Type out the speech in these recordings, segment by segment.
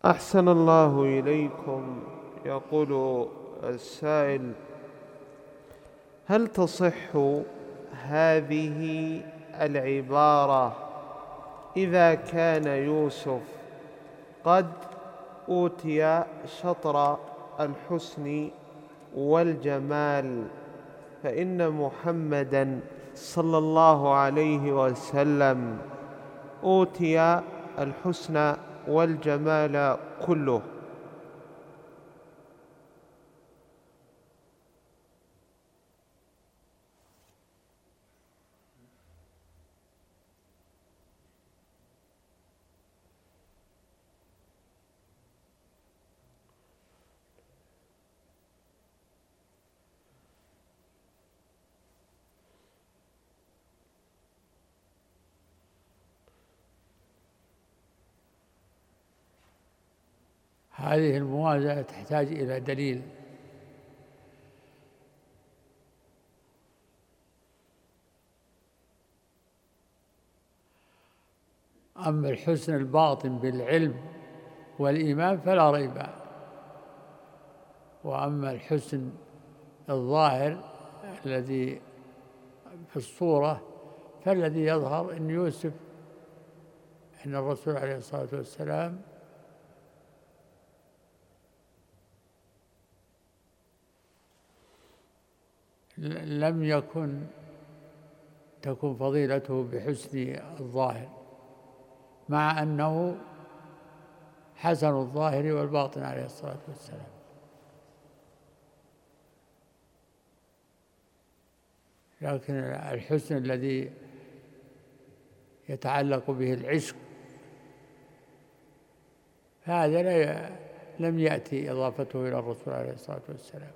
أحسن الله إليكم. يقول السائل: هل تصح هذه العبارة إذا كان يوسف قد أوتي شطر الحسن والجمال، فإن محمدًا صلى الله عليه وسلم أوتي الحسن والجمال كله؟ هذه الموازنة تحتاج إلى دليل. أما الحسن الباطن بالعلم والإيمان فلا ريب، وأما الحسن الظاهر الذي في الصورة فالذي يظهر أن يوسف، أن الرسول عليه الصلاة والسلام لم تكن فضيلته بحسن الظاهر، مع أنه حسن الظاهر والباطن عليه الصلاة والسلام. لكن الحسن الذي يتعلق به العشق هذا لم يأتي إضافته إلى الرسول عليه الصلاة والسلام.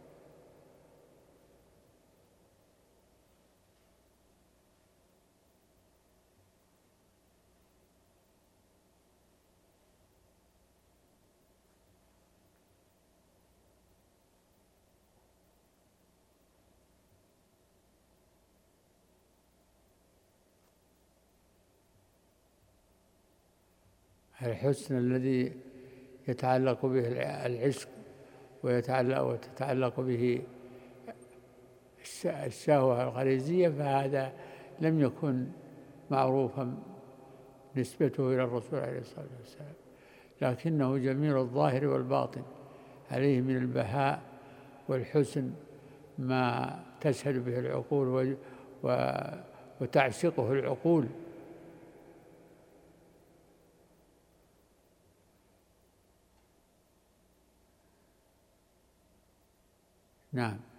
الحسن الذي يتعلق به العشق وتتعلق به الشهوة الغريزية، فهذا لم يكن معروفا نسبته إلى الرسول عليه الصلاة والسلام، لكنه جميل الظاهر والباطن، عليه من البهاء والحسن ما تشهد به العقول وتعشقه العقول. نعم.